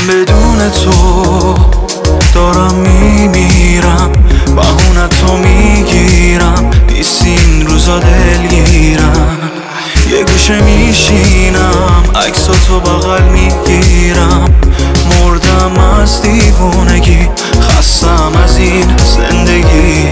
بدون تو دارم میمیرم، بهونتو میگیرم، نیستی این روزا دلگیرم. یه گوشه میشینم عکساتو بغل میگیرم، مردم از دیوونگی، خستم از این زندگی.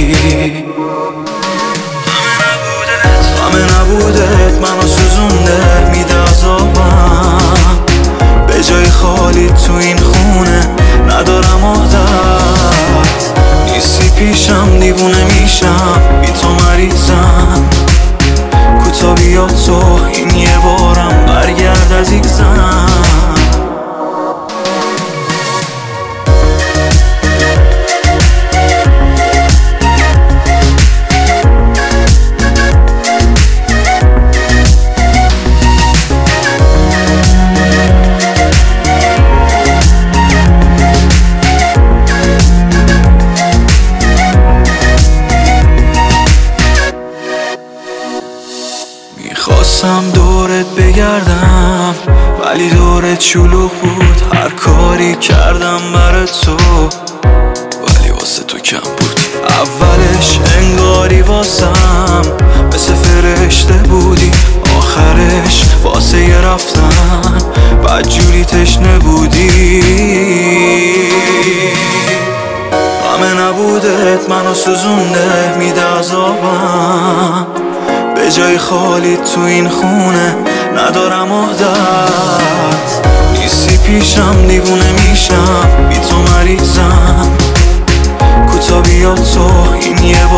همه نبودت منو سوزونده میده عذابم، به جای خالی تو این خونه ندارم عادت. نیستی پیشم دیوونه میشم، بی تو مریضم. کوتا بیا تو این یه بارم برگرد عزیزم. میخواستم دورت بگردم ولی دورت شلوغ بود، هر کاری کردم برای تو ولی واسه تو کم بود. اولش انگاری واسم مثل فرشته بودی، آخرش واسه یه رفتن بدجوری تشنه بودی. همه نبودت منو سوزونده میده عذابم، به جای خالی تو این خونه ندارم عادت. نیستی پیشم دیوونه میشم، بی تو مریضم. کوتا بیا تو این یه